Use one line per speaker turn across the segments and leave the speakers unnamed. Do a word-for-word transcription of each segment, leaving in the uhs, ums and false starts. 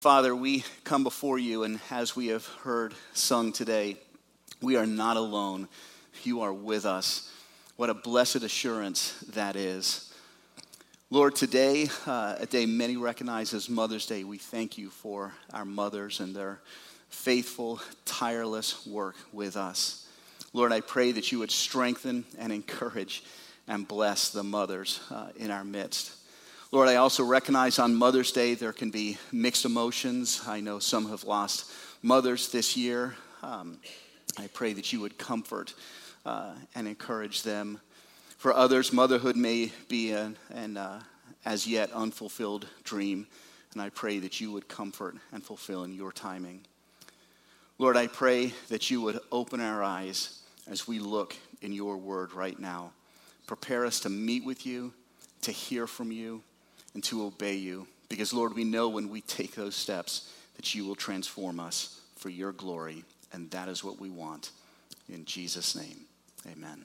Father, we come before you, and as we have heard sung today, we are not alone. You are with us. What a blessed assurance that is. Lord, today, uh, a day many recognize as Mother's Day, we thank you for our mothers and their faithful, tireless work with us. Lord, I pray that you would strengthen and encourage and bless the mothers uh, in our midst. Lord, I also recognize on Mother's Day there can be mixed emotions. I know some have lost mothers this year. Um, I pray that you would comfort uh, and encourage them. For others, motherhood may be an, an uh, as yet unfulfilled dream, and I pray that you would comfort and fulfill in your timing. Lord, I pray that you would open our eyes as we look in your word right now. Prepare us to meet with you, to hear from you, and to obey you. Because, Lord, we know when we take those steps that you will transform us for your glory, and that is what we want. In Jesus' name, amen.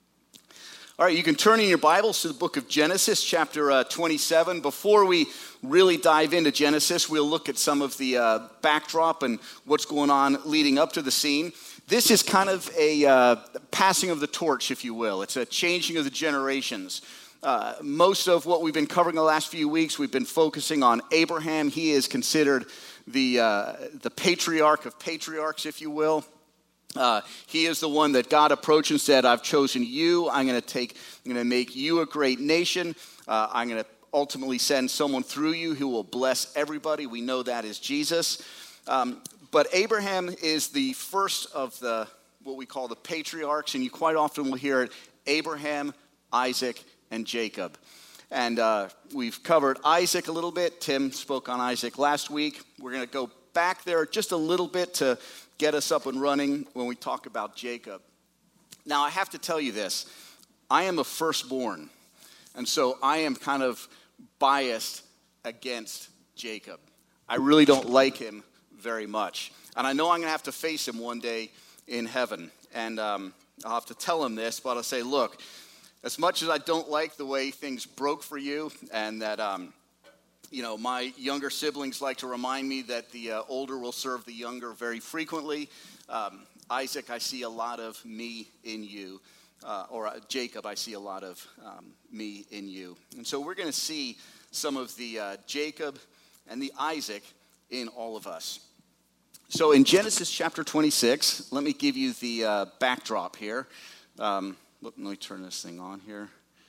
All right, you can turn in your Bibles to the book of Genesis, chapter uh, twenty-seven. Before we really dive into Genesis, we'll look at some of the uh, backdrop and what's going on leading up to the scene. This is kind of a uh, passing of the torch, if you will. It's a changing of the generations. Uh, most of what we've been covering the last few weeks, we've been focusing on Abraham. He is considered the uh, the patriarch of patriarchs, if you will. Uh, he is the one that God approached and said, "I've chosen you. I'm going to take. I'm going to make you a great nation. Uh, I'm going to ultimately send someone through you who will bless everybody." We know that is Jesus. Um, but Abraham is the first of the what we call the patriarchs, and you quite often will hear it: Abraham, Isaac, and Jacob. And uh, we've covered Isaac a little bit. Tim spoke on Isaac last week. We're going to go back there just a little bit to get us up and running when we talk about Jacob. Now, I have to tell you this. I am a firstborn, and so I am kind of biased against Jacob. I really don't like him very much. And I know I'm going to have to face him one day in heaven. And um, I'll have to tell him this, but I'll say, look, as much as I don't like the way things broke for you, and that, um, you know, my younger siblings like to remind me that the uh, older will serve the younger very frequently, um, Isaac, I see a lot of me in you. Uh, or uh, Jacob, I see a lot of um, me in you. And so we're going to see some of the uh, Jacob and the Isaac in all of us. So in Genesis chapter twenty-six, let me give you the uh, backdrop here. Um, Let me turn this thing on here.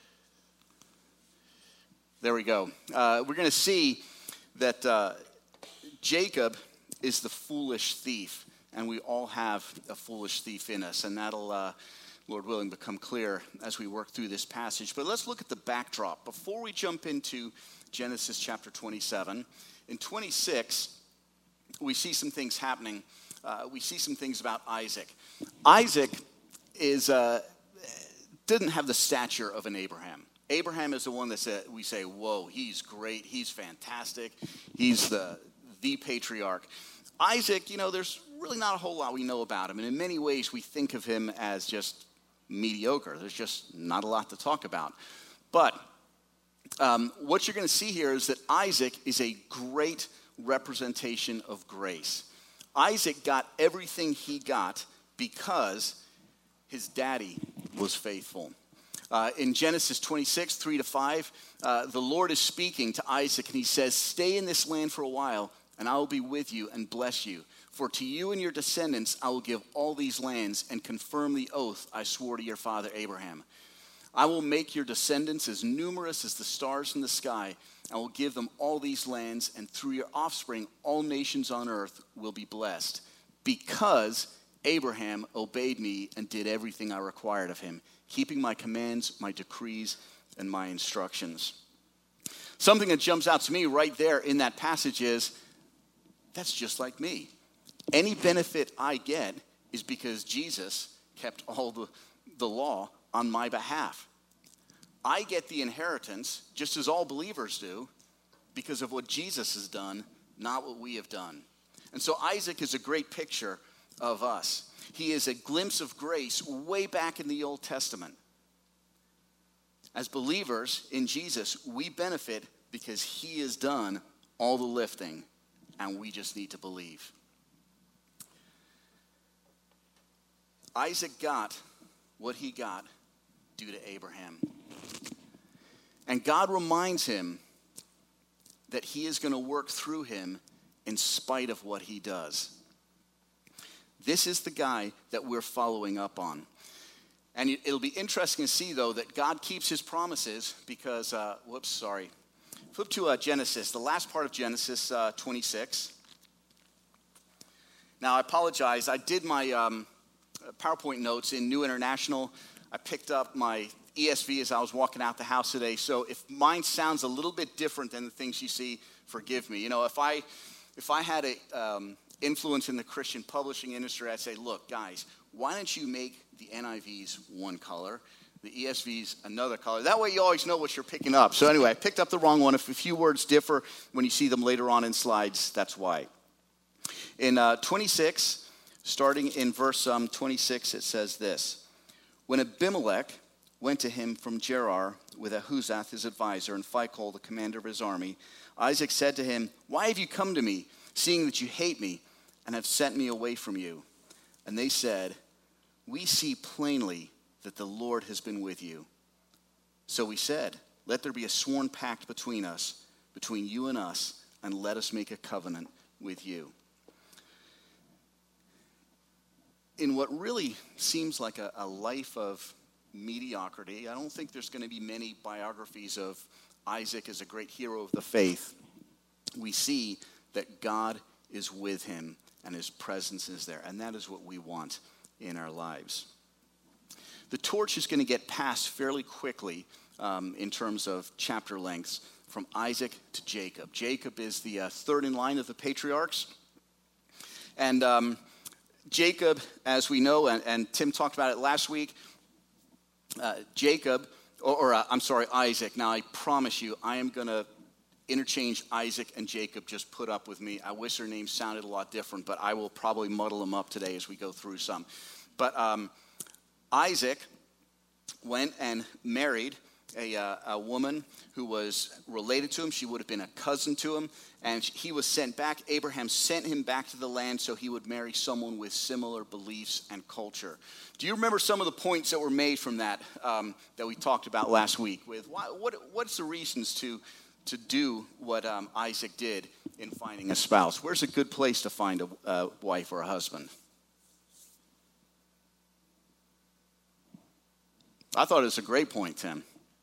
There we go. Uh, we're going to see that uh, Jacob is the foolish thief, and we all have a foolish thief in us, and that'll, uh, Lord willing, become clear as we work through this passage. But let's look at the backdrop. Before we jump into Genesis chapter twenty-seven, in twenty-six, we see some things happening. Uh, we see some things about Isaac. Isaac is... Uh, didn't have the stature of an Abraham. Abraham is the one that said, we say, whoa, he's great, he's fantastic, he's the, the patriarch. Isaac, you know, there's really not a whole lot we know about him, and in many ways we think of him as just mediocre. There's just not a lot to talk about. But um, what you're going to see here is that Isaac is a great representation of grace. Isaac got everything he got because his daddy was faithful. Uh, in Genesis twenty-six, three to five, uh, the Lord is speaking to Isaac, and he says, "Stay in this land for a while, and I will be with you and bless you. For to you and your descendants I will give all these lands and confirm the oath I swore to your father Abraham. I will make your descendants as numerous as the stars in the sky. I will give them all these lands, and through your offspring all nations on earth will be blessed, because Abraham obeyed me and did everything I required of him, keeping my commands, my decrees, and my instructions." Something that jumps out to me right there in that passage is, that's just like me. Any benefit I get is because Jesus kept all the, the law on my behalf. I get the inheritance, just as all believers do, because of what Jesus has done, not what we have done. And so Isaac is a great picture of us. He is a glimpse of grace way back in the Old Testament. As believers in Jesus, we benefit because he has done all the lifting. and we just need to believe. Isaac got what he got due to Abraham. And God reminds him that he is going to work through him in spite of what he does. This is the guy that we're following up on. And it'll be interesting to see, though, that God keeps his promises because, uh, whoops, sorry. Flip to uh, Genesis, the last part of Genesis uh, twenty-six. Now, I apologize. I did my um, PowerPoint notes in New International. I picked up my E S V as I was walking out the house today. So if mine sounds a little bit different than the things you see, forgive me. You know, if I if I had a um, influence in the Christian publishing industry, I'd say, look, guys, why don't you make the N I Vs one color, the E S Vs another color? That way you always know what you're picking up. So anyway, I picked up the wrong one. If a few words differ when you see them later on in slides, that's why. In uh, twenty-six, starting in verse um, twenty-six, it says this. When Abimelech went to him from Gerar with Ahuzath, his advisor, and Phicol, the commander of his army, Isaac said to him, why have you come to me, seeing that you hate me and have sent me away from you? And they said, we see plainly that the Lord has been with you. So we said, let there be a sworn pact between us, between you and us, and let us make a covenant with you. In what really seems like a, a life of mediocrity, I don't think there's going to be many biographies of Isaac as a great hero of the faith. We see that God is with him and his presence is there, and that is what we want in our lives. The torch is going to get passed fairly quickly um, in terms of chapter lengths from Isaac to Jacob. Jacob is the uh, third in line of the patriarchs. And um, Jacob, as we know, and, and Tim talked about it last week, uh, Jacob, or, or uh, I'm sorry, Isaac. Now, I promise you, I am going to interchange Isaac and Jacob. Just put up with me. I wish their names sounded a lot different, but I will probably muddle them up today as we go through some. But um, Isaac went and married a, uh, a woman who was related to him. She would have been a cousin to him. And he was sent back. Abraham sent him back to the land so he would marry someone with similar beliefs and culture. Do you remember some of the points that were made from that um, that we talked about last week? With why, what, what's the reasons to, to do what um, Isaac did in finding a spouse? Where's a good place to find a, a wife or a husband? I thought it was a great point, Tim.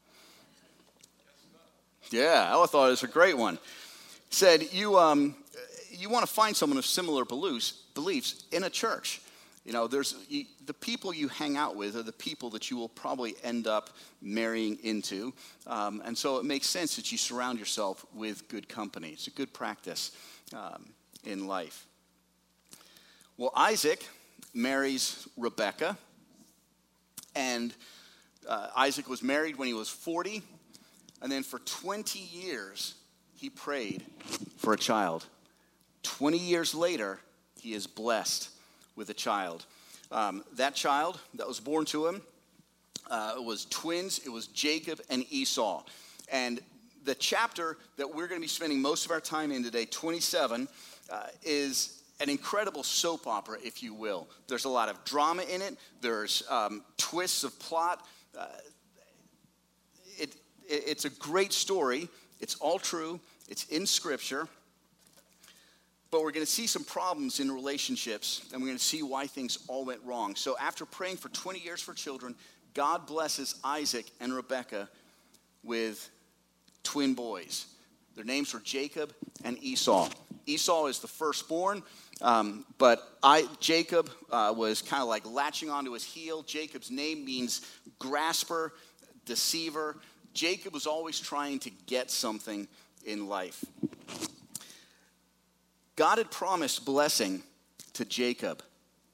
Yeah, I thought it was a great one. Said you um, you want to find someone of similar beliefs beliefs in a church. You know, there's you, the people you hang out with are the people that you will probably end up marrying into, um, and so it makes sense that you surround yourself with good company. It's a good practice um, in life. Well, Isaac marries Rebekah, and uh, Isaac was married when he was forty, and then for twenty years. He prayed for a child. twenty years later, he is blessed with a child. Um, that child that was born to him uh, was twins. It was Jacob and Esau. And the chapter that we're going to be spending most of our time in today, twenty-seven, uh, is an incredible soap opera, if you will. There's a lot of drama in it. There's um, twists of plot. Uh, it, it, it's a great story. It's all true. It's in Scripture. But we're going to see some problems in relationships, and we're going to see why things all went wrong. So after praying for twenty years for children, God blesses Isaac and Rebekah with twin boys. Their names were Jacob and Esau. Esau is the firstborn, um, but I, Jacob uh, was kind of like latching onto his heel. Jacob's name means grasper, deceiver. Jacob was always trying to get something in life. God had promised blessing to Jacob.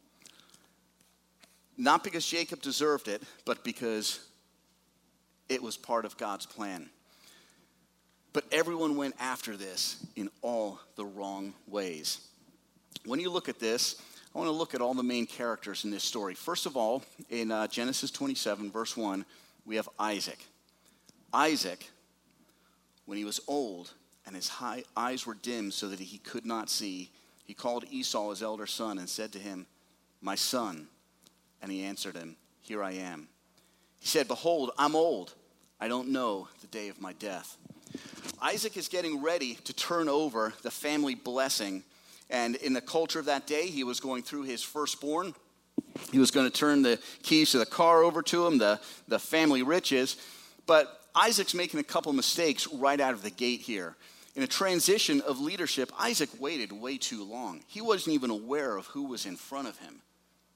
Not because Jacob deserved it, but because it was part of God's plan. But everyone went after this in all the wrong ways. When you look at this, I want to look at all the main characters in this story. First of all, in uh, Genesis twenty-seven, verse one, we have Isaac. Isaac, when he was old and his high eyes were dim so that he could not see, he called Esau his elder son and said to him, "My son." And he answered him, "Here I am." He said, "Behold, I'm old. I don't know the day of my death." Isaac is getting ready to turn over the family blessing. And in the culture of that day, he was going through his firstborn. He was going to turn the keys to the car over to him, the, the family riches. But Isaac's making a couple mistakes right out of the gate here. In a transition of leadership, Isaac waited way too long. He wasn't even aware of who was in front of him.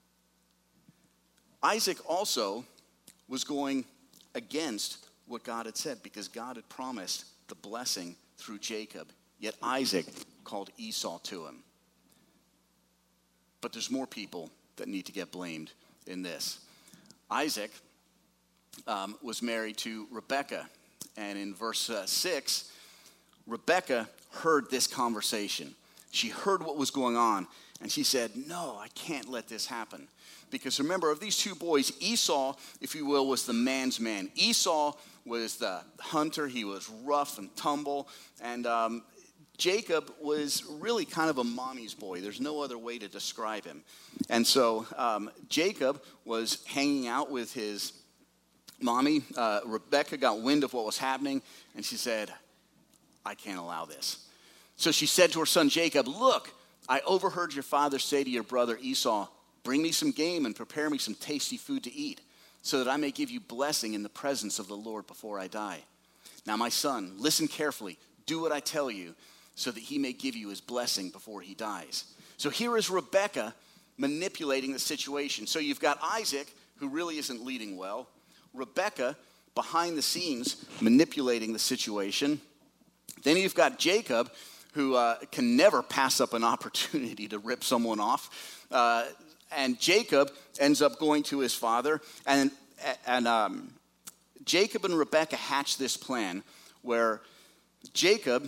Isaac also was going against what God had said because God had promised the blessing through Jacob. Yet Isaac called Esau to him. But there's more people that need to get blamed in this. Isaac um, was married to Rebekah. And in verse uh, six, Rebekah heard this conversation. She heard what was going on. And she said, "No, I can't let this happen." Because remember, of these two boys, Esau, if you will, was the man's man. Esau was the hunter. He was rough and tumble. And um, Jacob was really kind of a mommy's boy. There's no other way to describe him. And so um, Jacob was hanging out with his mommy. Uh, Rebekah got wind of what was happening, and she said, "I can't allow this." So she said to her son Jacob, "Look, I overheard your father say to your brother Esau, 'Bring me some game and prepare me some tasty food to eat, so that I may give you blessing in the presence of the Lord before I die. Now, my son, listen carefully. Do what I tell you, so that he may give you his blessing before he dies.'" So here is Rebekah manipulating the situation. So you've got Isaac, who really isn't leading well. Rebekah, behind the scenes, manipulating the situation. Then you've got Jacob, who uh, can never pass up an opportunity to rip someone off. Uh, and Jacob ends up going to his father. And, and um, Jacob and Rebekah hatch this plan where Jacob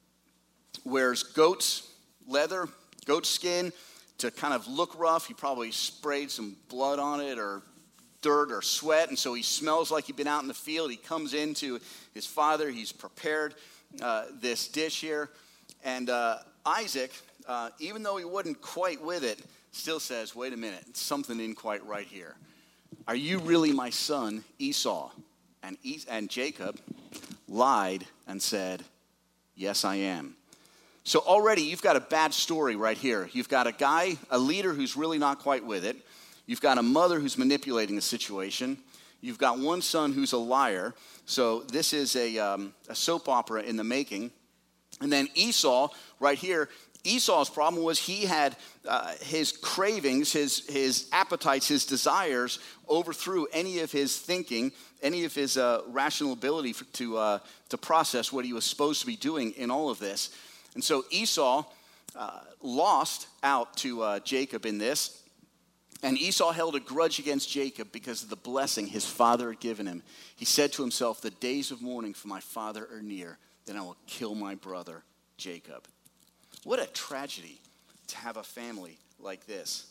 wears goat's leather, goat skin, to kind of look rough. He probably sprayed some blood on it or dirt or sweat, and so he smells like he'd been out in the field. He comes into his father. He's prepared uh, this dish here. And uh, Isaac, uh, even though he wasn't quite with it, still says, "Wait a minute, something ain't quite right here. Are you really my son, Esau?" And, es- and Jacob lied and said, "Yes, I am." So already you've got a bad story right here. You've got a guy, a leader who's really not quite with it. You've got a mother who's manipulating the situation. You've got one son who's a liar. So this is a, um, a soap opera in the making. And then Esau, right here, Esau's problem was he had uh, his cravings, his, his appetites, his desires overthrew any of his thinking, any of his uh, rational ability for, to, uh, to process what he was supposed to be doing in all of this. And so Esau uh, lost out to uh, Jacob in this. And Esau held a grudge against Jacob because of the blessing his father had given him. He said to himself, "The days of mourning for my father are near. Then I will kill my brother Jacob." What a tragedy to have a family like this.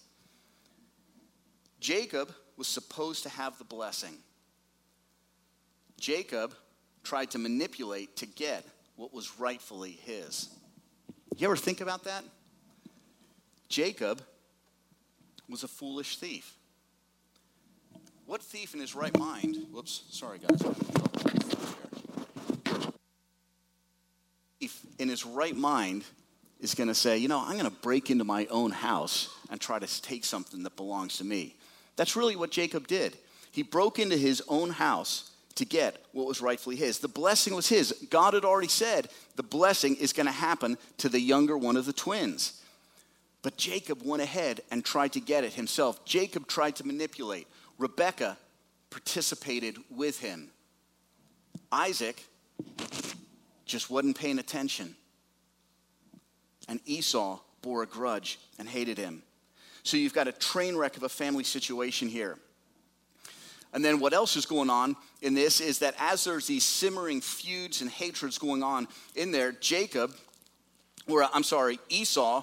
Jacob was supposed to have the blessing. Jacob tried to manipulate to get what was rightfully his. You ever think about that? Jacob was a foolish thief. What thief in his right mind? Whoops, sorry guys. Thief in his right mind is going to say, you know, I'm going to break into my own house and try to take something that belongs to me. That's really what Jacob did. He broke into his own house to get what was rightfully his. The blessing was his. God had already said the blessing is going to happen to the younger one of the twins. But Jacob went ahead and tried to get it himself. Jacob tried to manipulate. Rebekah participated with him. Isaac just wasn't paying attention. And Esau bore a grudge and hated him. So you've got a train wreck of a family situation here. And then what else is going on in this is that as there's these simmering feuds and hatreds going on in there, Jacob, or I'm sorry, Esau,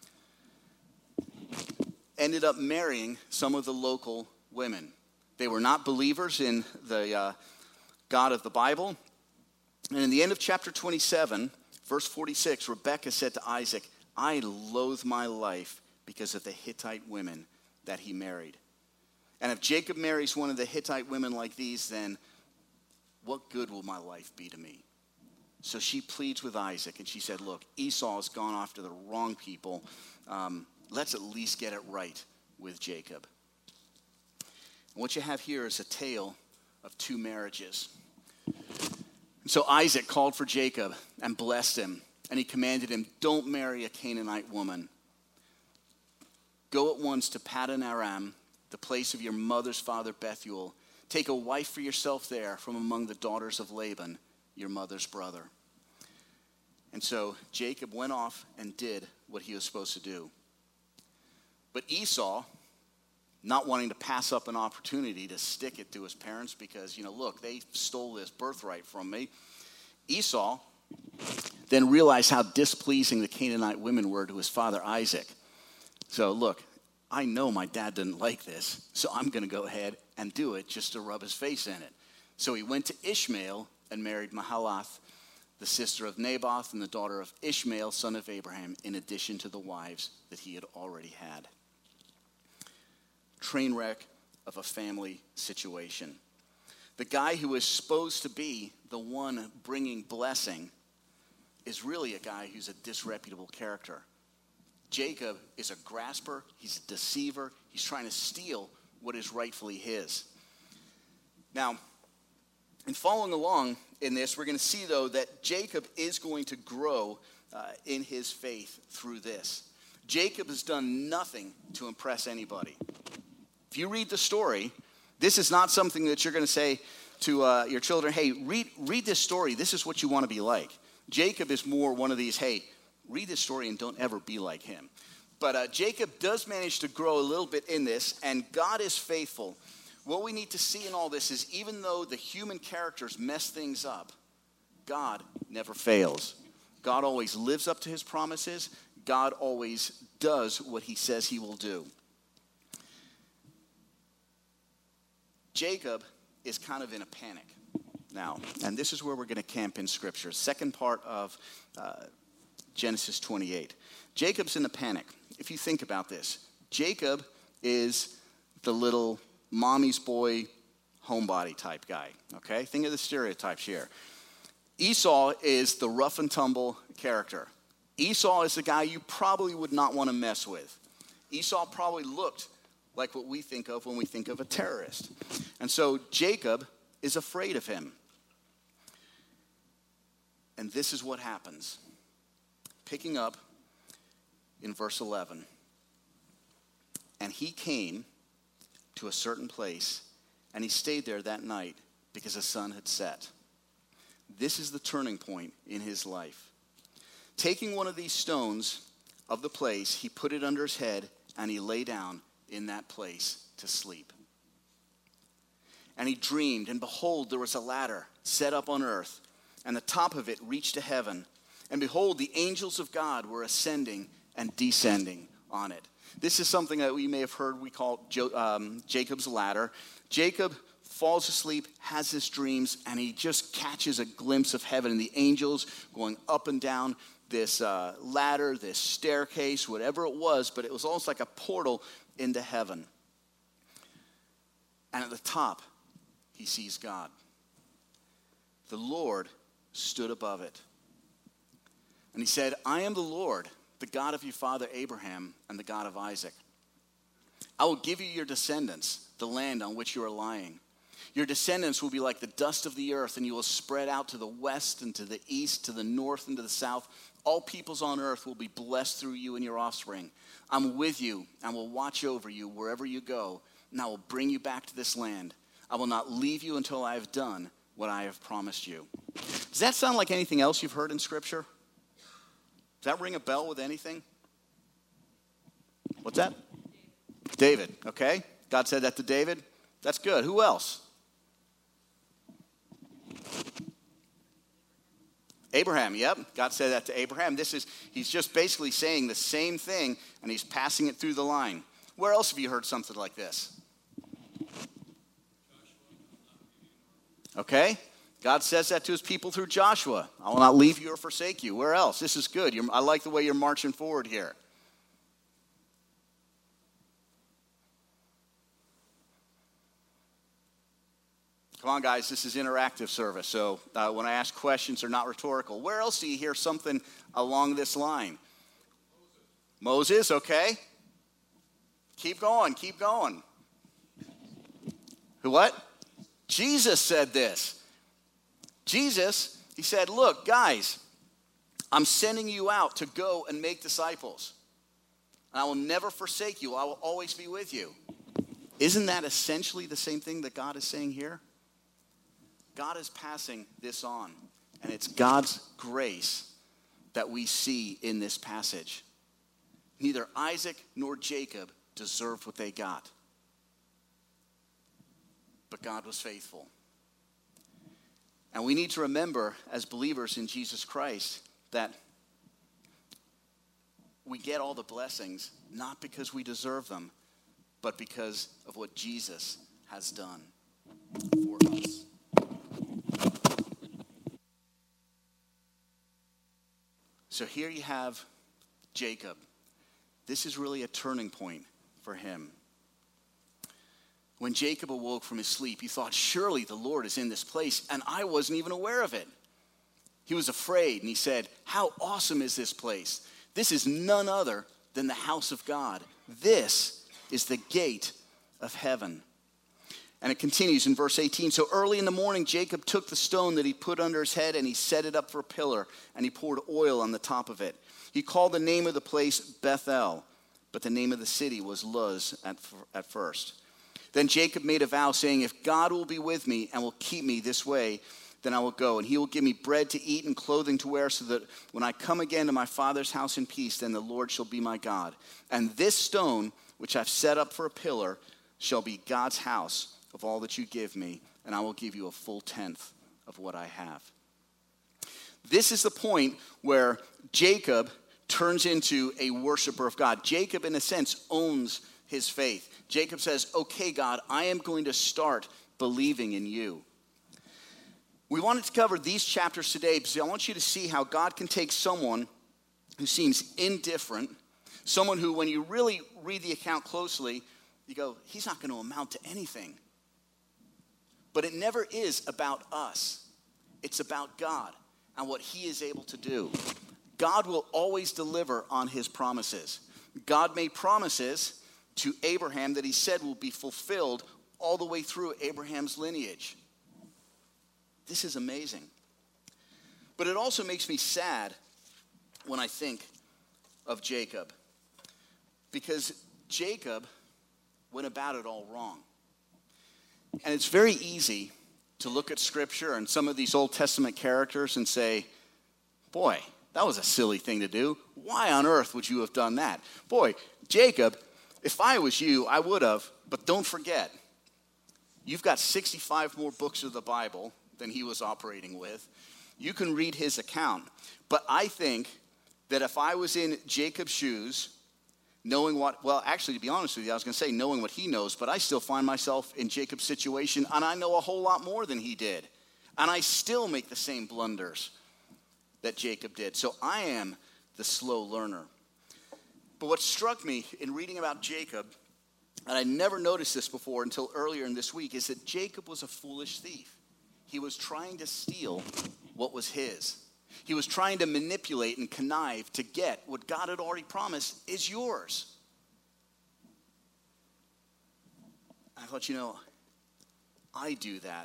ended up marrying some of the local women. They were not believers in the uh, God of the Bible. And in the end of chapter twenty-seven, Verse forty-six, Rebekah said to Isaac, I loathe my life because of the Hittite women that he married. And if Jacob marries one of the Hittite women like these, then what good will my life be to me? So she pleads with Isaac, and she said, look, Esau has gone after the wrong people. Um, let's at least get it right with Jacob. And what you have here is a tale of two marriages. So Isaac called for Jacob and blessed him, and he commanded him, don't marry a Canaanite woman. Go at once to Paddan Aram, the place of your mother's father Bethuel. Take a wife for yourself there from among the daughters of Laban, your mother's brother. And so Jacob went off and did what he was supposed to do. But Esau, not wanting to pass up an opportunity to stick it to his parents because, you know, look, they stole this birthright from me. Esau then realized how displeasing the Canaanite women were to his father Isaac. So look, I know my dad didn't like this, so I'm going to go ahead and do it just to rub his face in it. So he went to Ishmael and married Mahalath, the sister of Naboth and the daughter of Ishmael, son of Abraham, in addition to the wives that he had already had. Train wreck of a family situation. The guy who is supposed to be the one bringing blessing is really a guy who's a disreputable character. Jacob is a grasper, he's a deceiver, he's trying to steal what is rightfully his. Now, in following along in this, we're going to see, though, that Jacob is going to grow uh, in his faith through this. Jacob has done nothing to impress anybody. If you read the story, this is not something that you're going to say to uh, your children, hey, read, read this story, this is what you want to be like. Jacob is more one of these, hey, read this story and don't ever be like him. But uh, Jacob does manage to grow a little bit in this, and God is faithful. What we need to see in all this is even though the human characters mess things up, God never fails. God always lives up to his promises. God always does what he says he will do. Jacob is kind of in a panic now, and this is where we're going to camp in Scripture. Second part of uh, Genesis twenty-eight. Jacob's in a panic. If you think about this, Jacob is the little mommy's boy, homebody type guy, okay? Think of the stereotypes here. Esau is the rough and tumble character. Esau is the guy you probably would not want to mess with. Esau probably looked like what we think of when we think of a terrorist. And so Jacob is afraid of him. And this is what happens. Picking up in verse eleven. And he came to a certain place, and he stayed there that night because the sun had set. This is the turning point in his life. Taking one of these stones of the place, he put it under his head, and he lay down in that place to sleep. And he dreamed, and behold, there was a ladder set up on earth, and the top of it reached to heaven. And behold, the angels of God were ascending and descending on it. This is something that we may have heard we call jo- um, Jacob's ladder. Jacob falls asleep, has his dreams, and he just catches a glimpse of heaven and the angels going up and down this uh, ladder, this staircase, whatever it was, but it was almost like a portal into heaven. And at the top, he sees God. The Lord stood above it. And he said, I am the Lord, the God of your father Abraham and the God of Isaac. I will give you your descendants, the land on which you are lying. Your descendants will be like the dust of the earth, and you will spread out to the west and to the east, to the north and to the south. All peoples on earth will be blessed through you and your offspring. I'm with you and will watch over you wherever you go, and I will bring you back to this land. I will not leave you until I have done what I have promised you. Does that sound like anything else you've heard in Scripture? Does that ring a bell with anything? What's that? David, okay. God said that to David. That's good. Who else? Abraham, yep. God said that to Abraham. This is, he's just basically saying the same thing, and he's passing it through the line. Where else have you heard something like this? Okay. God says that to his people through Joshua. I will not leave you or forsake you. Where else? This is good. You're, I like the way you're marching forward here. Come on, guys, this is interactive service, so uh, when I ask questions, they're not rhetorical. Where else do you hear something along this line? Moses, Moses, okay. Keep going, keep going. Who, what? Jesus said this. Jesus, he said, look, guys, I'm sending you out to go and make disciples. And I will never forsake you. I will always be with you. Isn't that essentially the same thing that God is saying here? God is passing this on, and it's God's grace that we see in this passage. Neither Isaac nor Jacob deserved what they got, but God was faithful. And we need to remember, as believers in Jesus Christ, that we get all the blessings not because we deserve them, but because of what Jesus has done for us. So here you have Jacob. This is really a turning point for him. When Jacob awoke from his sleep, he thought, surely the Lord is in this place, and I wasn't even aware of it. He was afraid, and he said, how awesome is this place? This is none other than the house of God. This is the gate of heaven. And it continues in verse eighteen. So early in the morning, Jacob took the stone that he put under his head and he set it up for a pillar, and he poured oil on the top of it. He called the name of the place Bethel, but the name of the city was Luz at, at first. Then Jacob made a vow, saying, if God will be with me and will keep me this way, then I will go, and he will give me bread to eat and clothing to wear, so that when I come again to my father's house in peace, then the Lord shall be my God. And this stone, which I've set up for a pillar, shall be God's house of all that you give me, and I will give you a full tenth of what I have. This is the point where Jacob turns into a worshiper of God. Jacob, in a sense, owns his faith. Jacob says, okay, God, I am going to start believing in you. We wanted to cover these chapters today because I want you to see how God can take someone who seems indifferent, someone who, when you really read the account closely, you go, he's not going to amount to anything. But it never is about us. It's about God and what he is able to do. God will always deliver on his promises. God made promises to Abraham that he said will be fulfilled all the way through Abraham's lineage. This is amazing. But it also makes me sad when I think of Jacob, because Jacob went about it all wrong. And it's very easy to look at Scripture and some of these Old Testament characters and say, boy, that was a silly thing to do. Why on earth would you have done that? Boy, Jacob, if I was you, I would have. But don't forget, you've got sixty-five more books of the Bible than he was operating with. You can read his account. But I think that if I was in Jacob's shoes, knowing what, well, actually, to be honest with you, I was going to say knowing what he knows, but I still find myself in Jacob's situation, and I know a whole lot more than he did. And I still make the same blunders that Jacob did. So I am the slow learner. But what struck me in reading about Jacob, and I never noticed this before until earlier in this week, is that Jacob was a foolish thief. He was trying to steal what was his. He was trying to manipulate and connive to get what God had already promised is yours. I thought, you know, I do that.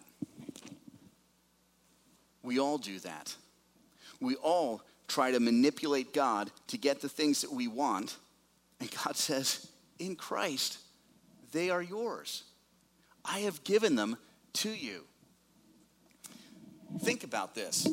We all do that. We all try to manipulate God to get the things that we want. And God says, in Christ, they are yours. I have given them to you. Think about this.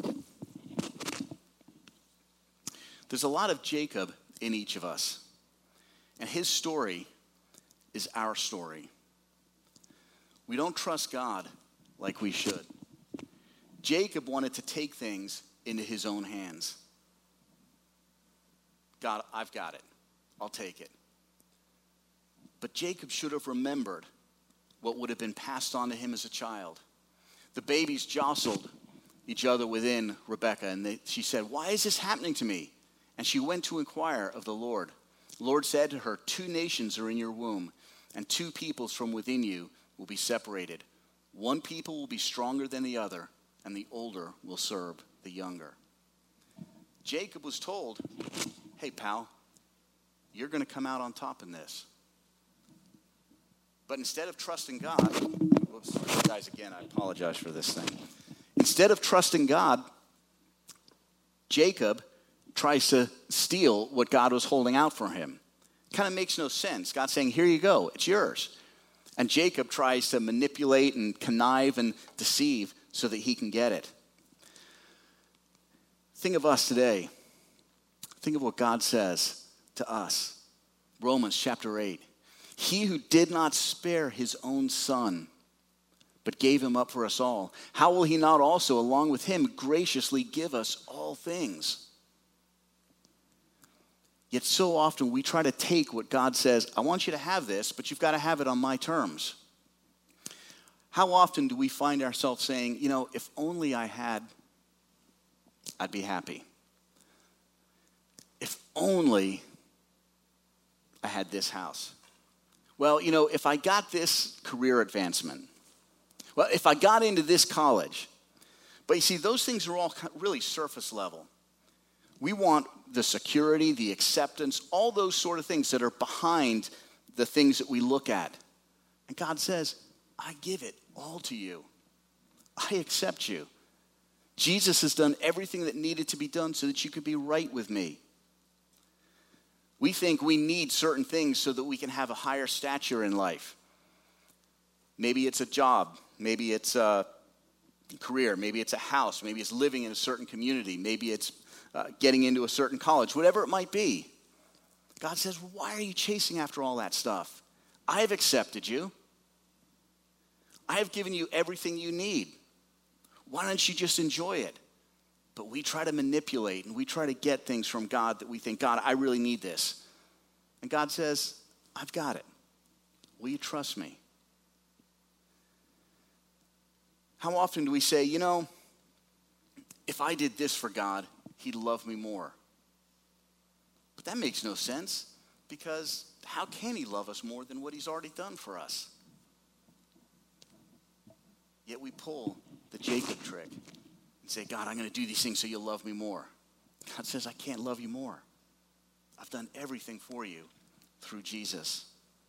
There's a lot of Jacob in each of us. And his story is our story. We don't trust God like we should. Jacob wanted to take things into his own hands. God, I've got it. I'll take it. But Jacob should have remembered what would have been passed on to him as a child. The babies jostled each other within Rebekah, and they, she said, "Why is this happening to me?" And she went to inquire of the Lord. The Lord said to her, "Two nations are in your womb, and two peoples from within you will be separated. One people will be stronger than the other, and the older will serve the younger." Jacob was told, "Hey, pal, you're going to come out on top in this." But instead of trusting God, whoops, guys, again, I apologize for this thing. Instead of trusting God, Jacob tries to steal what God was holding out for him. Kind of makes no sense. God's saying, "Here you go, it's yours." And Jacob tries to manipulate and connive and deceive so that he can get it. Think of us today. Think of what God says to us. Romans chapter eight. "He who did not spare his own son, but gave him up for us all, how will he not also, along with him, graciously give us all things?" Yet so often we try to take what God says, "I want you to have this, but you've got to have it on my terms." How often do we find ourselves saying, "You know, if only I had, I'd be happy. If only I had this house. Well, you know, if I got this career advancement. Well, if I got into this college." But you see, those things are all really surface level. We want the security, the acceptance, all those sort of things that are behind the things that we look at. And God says, "I give it all to you. I accept you. Jesus has done everything that needed to be done so that you could be right with me." We think we need certain things so that we can have a higher stature in life. Maybe it's a job. Maybe it's a career. Maybe it's a house. Maybe it's living in a certain community. Maybe it's uh, getting into a certain college. Whatever it might be. God says, "Why are you chasing after all that stuff? I have accepted you. I have given you everything you need. Why don't you just enjoy it?" But we try to manipulate and we try to get things from God that we think, "God, I really need this." And God says, "I've got it. Will you trust me?" How often do we say, "You know, if I did this for God, he'd love me more." But that makes no sense, because how can he love us more than what he's already done for us? Yet we pull the Jacob trick and say, "God, I'm going to do these things so you'll love me more." God says, "I can't love you more. I've done everything for you through Jesus."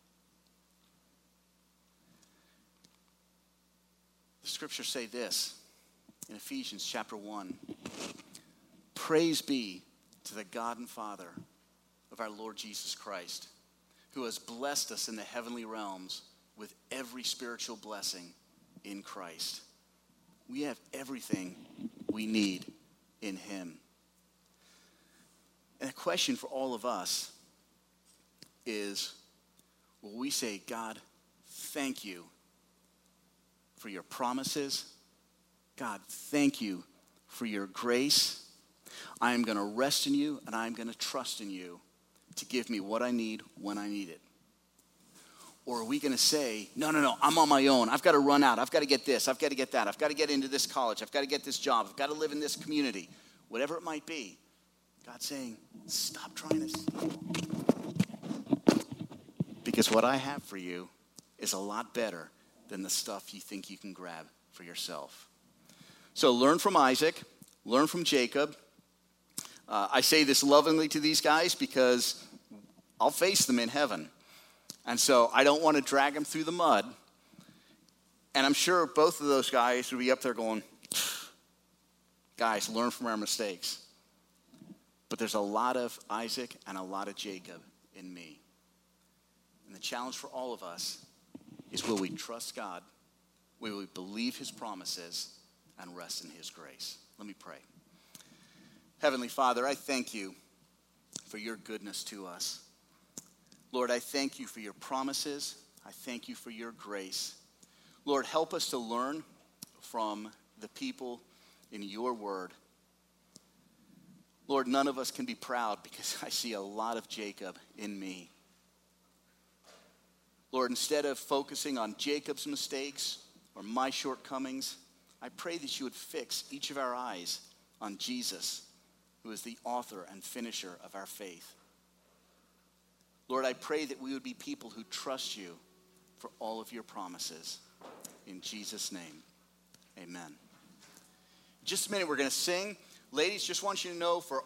The scriptures say this in Ephesians chapter one. "Praise be to the God and Father of our Lord Jesus Christ, who has blessed us in the heavenly realms with every spiritual blessing in Christ." We have everything we need in him. And a question for all of us is, will we say, "God, thank you for your promises. God, thank you for your grace. I am going to rest in you and I am going to trust in you to give me what I need when I need it"? Or are we going to say, "No, no, no, I'm on my own. I've got to run out. I've got to get this. I've got to get that. I've got to get into this college. I've got to get this job. I've got to live in this community." Whatever it might be. God's saying, "Stop trying to steal. Because what I have for you is a lot better than the stuff you think you can grab for yourself." So learn from Isaac. Learn from Jacob. Uh, I say this lovingly to these guys because I'll face them in heaven. And so I don't want to drag them through the mud. And I'm sure both of those guys would be up there going, "Guys, learn from our mistakes." But there's a lot of Isaac and a lot of Jacob in me. And the challenge for all of us is, will we trust God? Will we believe his promises and rest in his grace? Let me pray. Heavenly Father, I thank you for your goodness to us. Lord, I thank you for your promises. I thank you for your grace. Lord, help us to learn from the people in your word. Lord, none of us can be proud because I see a lot of Jacob in me. Lord, instead of focusing on Jacob's mistakes or my shortcomings, I pray that you would fix each of our eyes on Jesus, who is the author and finisher of our faith. Lord, I pray that we would be people who trust you for all of your promises. In Jesus' name, amen. Just a minute, we're going to sing. Ladies, just want you to know, for